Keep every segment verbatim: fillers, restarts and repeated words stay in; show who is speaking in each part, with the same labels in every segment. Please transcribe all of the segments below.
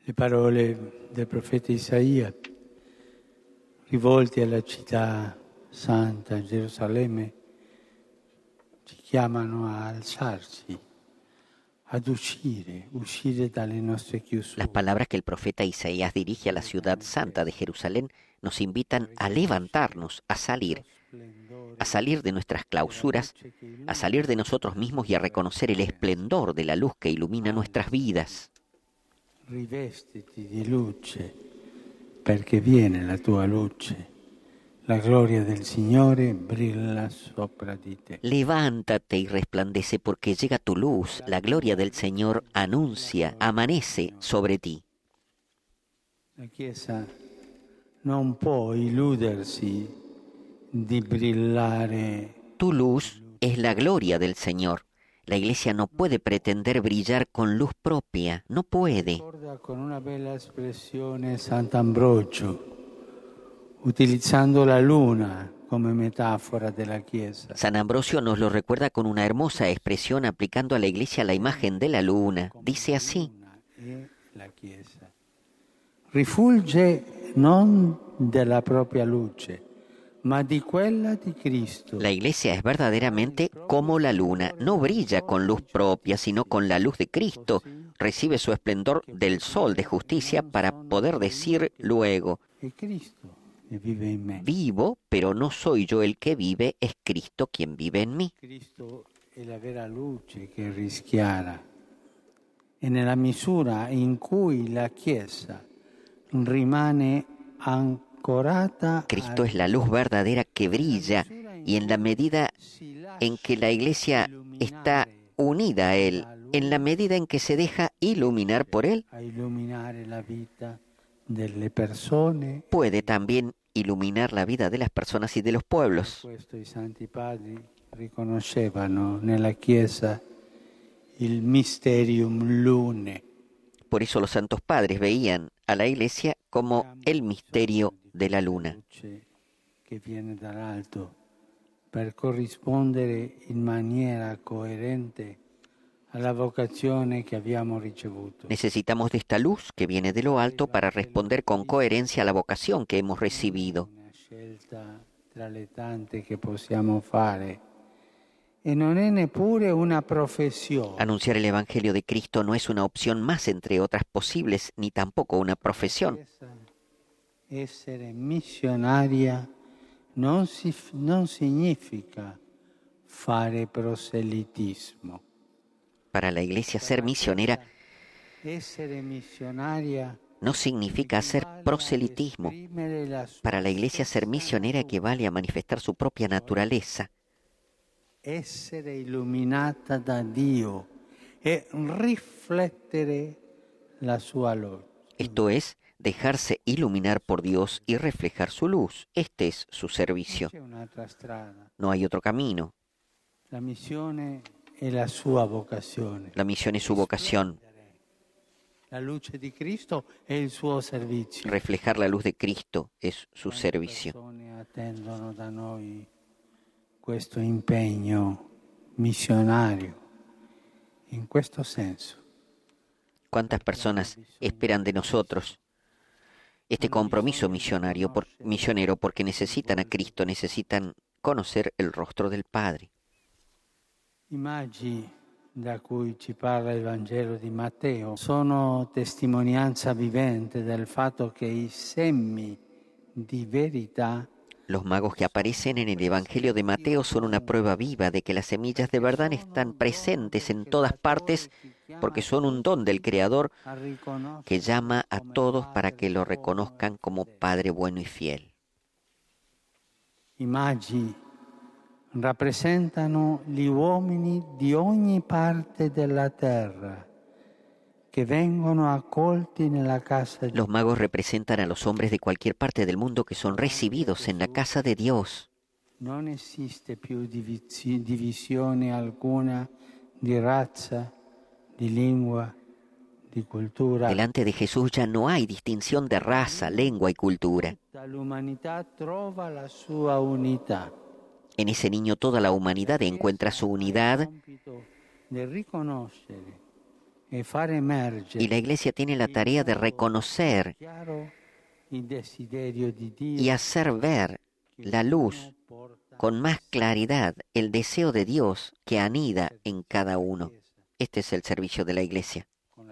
Speaker 1: Le parole del profeta Isaia, rivolte alla città santa, Gerusalemme, ci chiamano a alzarci, ad uscire, uscire dalle nostre chiusure.
Speaker 2: Las palabras que el profeta Isaías dirige a la ciudad santa de Jerusalén nos invitan a levantarnos, a salir, a salir de nuestras clausuras, a salir de nosotros mismos y a reconocer el esplendor de la luz que ilumina nuestras vidas.
Speaker 1: Rivestiti di luce, perché viene la tua luce. La gloria del Signore brilla sopra di te.
Speaker 2: Levántate y resplandece porque llega tu luz, la gloria del Señor anuncia, amanece sobre ti.
Speaker 1: La Chiesa non può illudersi di brillare.
Speaker 2: Tu luz es la gloria del Señor. La Iglesia no puede pretender brillar con luz propia, no puede.
Speaker 1: Ricorda con una bella espressione Sant'Ambrogio, utilizzando la luna come metafora della Chiesa.
Speaker 2: San Ambrosio nos lo recuerda con una hermosa expresión aplicando a la Iglesia la imagen de la luna. Dice así:
Speaker 1: La Chiesa rifulge non della propria luce, ma di quella di Cristo.
Speaker 2: La Iglesia es verdaderamente como la luna, no brilla con luz propia, sino con la luz de Cristo. Recibe su esplendor del sol de justicia para poder decir luego:
Speaker 1: E Cristo che vive in me.
Speaker 2: Vivo, pero no soy yo el que vive, es Cristo quien vive en mí.
Speaker 1: Cristo è la vera luce che rischiara. E nella misura in cui la Chiesa rimane ancorata.
Speaker 2: Cristo es la luz verdadera que brilla, y en la medida en que la Iglesia está unida a Él, en la medida en que se deja iluminar por Él,
Speaker 1: a illuminare la vita delle persone.
Speaker 2: puede también iluminar la vida de las personas y de los pueblos.
Speaker 1: Questo i santi padri riconoscevano nella Chiesa il mysterium lune.
Speaker 2: Por eso los santos padres veían a la Iglesia como el misterio de la luna.
Speaker 1: Luce che viene dall'alto per corrispondere in maniera coerente alla vocazione che abbiamo ricevuto.
Speaker 2: Necesitamos de esta luz que viene de lo alto para responder con coherencia a la vocación que hemos recibido.
Speaker 1: Una scelta tra le tante che possiamo fare. E non è neppure una professione.
Speaker 2: Anunciar el Evangelio de Cristo no es una opción más entre otras posibles, ni tampoco una profesión.
Speaker 1: Essere missionaria non, si, non significa fare proselitismo.
Speaker 2: Para la Iglesia, ser misionera
Speaker 1: Essere missionaria
Speaker 2: no significa hacer proselitismo. Para la Iglesia, ser misionera equivale a manifestar su propia naturaleza.
Speaker 1: Essere illuminata da Dio e riflettere la sua luce.
Speaker 2: Esto es, dejarse iluminar por Dios y reflejar su luz. Este es su servicio.
Speaker 1: C'è un'altra strada.
Speaker 2: No hay otro camino.
Speaker 1: La missione è la sua vocazione.
Speaker 2: La misión es su vocación.
Speaker 1: La luce di Cristo è il suo servizio.
Speaker 2: Reflejar la luz de Cristo es su
Speaker 1: Quante
Speaker 2: servicio.
Speaker 1: persone attendono da noi questo impegno missionario in questo senso.
Speaker 2: ¿Cuántas personas esperan de nosotros este compromiso misionario, por, misionero porque necesitan a Cristo, necesitan conocer el rostro del Padre?
Speaker 1: I magi da cui ci parla il Vangelo di Matteo sono testimonianza vivente del fatto che i semi di verità.
Speaker 2: Los magos que aparecen en el Evangelio de Mateo son una prueba viva de que las semillas de verdad están presentes en todas partes porque son un don del Creador que llama a todos para que lo reconozcan como Padre bueno y fiel.
Speaker 1: I magi rappresentano gli uomini di ogni parte della terra che vengono accolti nella casa di Dio.
Speaker 2: Los magos representan a los hombres de cualquier parte del mundo que son recibidos en la casa de Dios.
Speaker 1: Non esiste più divizi- divisione alcuna di razza, di lingua, di cultura.
Speaker 2: Delante de Jesús ya no hay distinción de raza, lengua y cultura.
Speaker 1: Tutta l'umanità trova la sua unità.
Speaker 2: En ese niño toda la humanidad encuentra su unidad
Speaker 1: Il compito di riconoscere
Speaker 2: Y la Iglesia tiene la tarea de reconocer y hacer ver la luz con más claridad, el deseo de Dios que anida en cada uno. Este es el servicio de la Iglesia,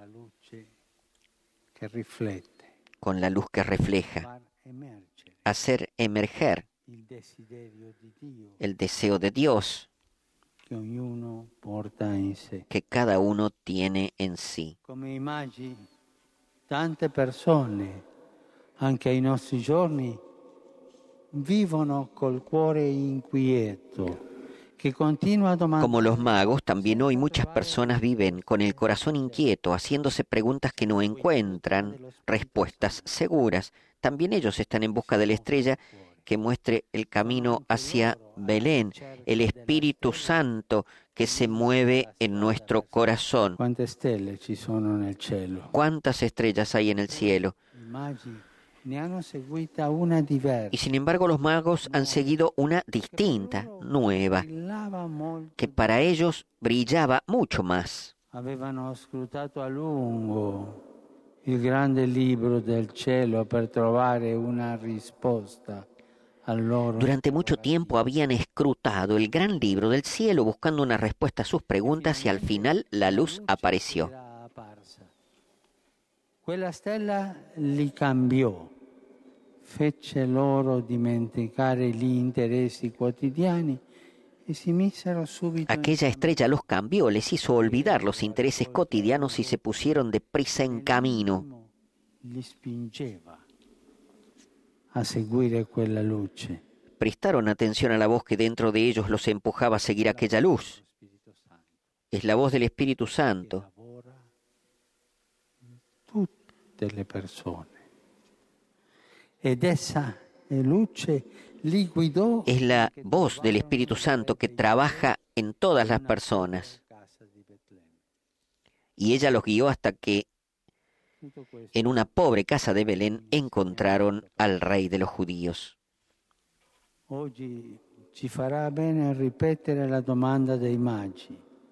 Speaker 2: con la luz que refleja, hacer emerger el deseo de Dios que cada uno tiene en sí.
Speaker 1: Tante persone, anche ai nostri giorni, vivono col cuore inquieto, che continua a domandare.
Speaker 2: Como los magos, también hoy muchas personas viven con el corazón inquieto, haciéndose preguntas que no encuentran respuestas seguras. También ellos están en busca de la estrella que muestre el camino hacia Belén, el Espíritu Santo que se mueve en nuestro corazón.
Speaker 1: ¿Cuántas estrellas ci sono nel cielo?
Speaker 2: ¿Cuántas estrellas hay en el cielo? Y sin embargo los magos han seguido una distinta, nueva, que para ellos brillaba mucho más.
Speaker 1: Avevano scrutato a lungo il grande libro del cielo per trovare una risposta.
Speaker 2: Durante mucho tiempo habían escrutado el gran libro del cielo buscando una respuesta a sus preguntas y al final la luz apareció.
Speaker 1: Quella stella li cambiò, fece loro dimenticare gli interessi quotidiani e si misero subito.
Speaker 2: Aquella estrella los cambió, les hizo olvidar los intereses cotidianos y se pusieron deprisa en camino.
Speaker 1: Li spingeva a seguire quella luce.
Speaker 2: Prestaron atención a la voz que dentro de ellos los empujaba a seguir aquella luz. Es la voz del Espíritu Santo.
Speaker 1: Tutte le persone. Ed essa luce li guidò.
Speaker 2: Es la voz del Espíritu Santo que trabaja en todas las personas. Y ella los guió hasta que en una pobre casa de Belén encontraron al rey de los judíos.
Speaker 1: Oggi ci farà bene ripetere la domanda dei magi.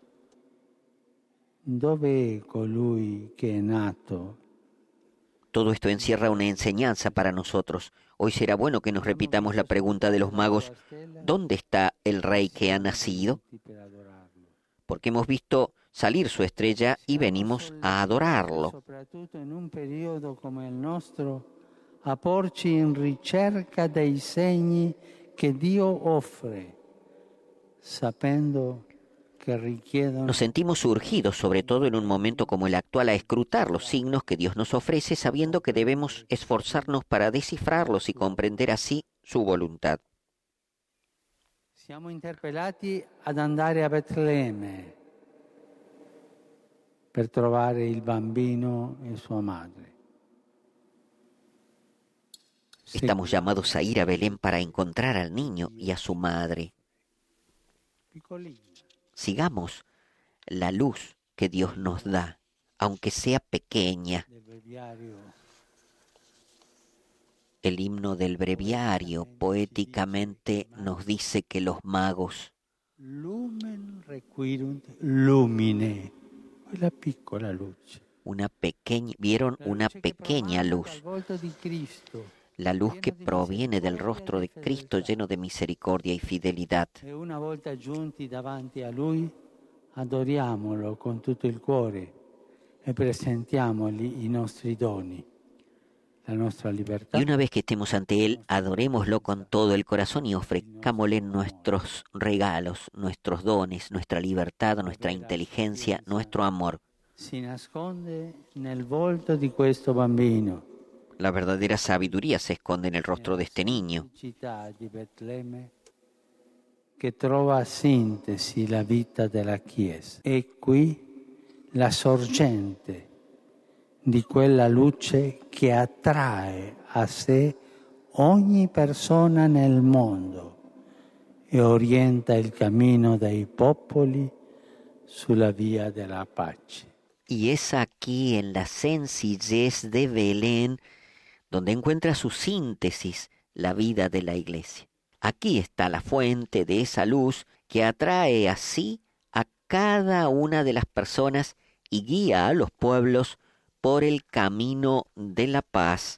Speaker 1: Dove è colui che è nato?
Speaker 2: Todo esto encierra una enseñanza para nosotros. Hoy será bueno que nos repitamos la pregunta de los magos: ¿dónde está el rey que ha nacido? Porque hemos visto salir su estrella y venimos a adorarlo.
Speaker 1: Soprattutto in un periodo come il nostro, a porci in ricerca dei segni che Dio offre, sapendo che richiedono.
Speaker 2: Nos sentimos urgidos, sobre todo en un momento como el actual, a escrutar los signos que Dios nos ofrece, sabiendo que debemos esforzarnos para descifrarlos y comprender así su voluntad.
Speaker 1: Siamo interpellati ad andare a Betlemme per trovare il bambino e sua madre.
Speaker 2: Estamos llamados a ir a Belén para encontrar al niño y a su madre. Sigamos la luz que Dios nos da, aunque sea pequeña. El himno del breviario poéticamente nos dice que los magos
Speaker 1: Lumen requirunt lumine. La piccola luce.
Speaker 2: Una pequeña, vieron una pequeña luz, la luz que proviene del rostro de Cristo lleno de misericordia y fidelidad.
Speaker 1: E una volta giunti davanti a Lui, adoriamolo con tutto il cuore e presentiamogli i nostri doni, la nostra libertà.
Speaker 2: Y una vez que estemos ante Él, adorémoslo con todo el corazón y ofrezcámosle nuestros regalos, nuestros dones, nuestra libertad, nuestra inteligencia, nuestro amor.
Speaker 1: Si nasconde nel volto di questo bambino.
Speaker 2: La verdadera sabiduría se esconde en el rostro de este niño.
Speaker 1: Città di Betlemme che trova sintesi la vita della Chiesa. E qui la sorgente di quella luce che attrae a sé ogni persona nel mondo e orienta il cammino dei popoli sulla via della pace.
Speaker 2: Y es aquí, en la sencillez de Belén, donde encuentra su síntesis la vida de la Iglesia. Aquí está la fuente de esa luz que atrae así a cada una de las personas y guía a los pueblos por el camino de la paz.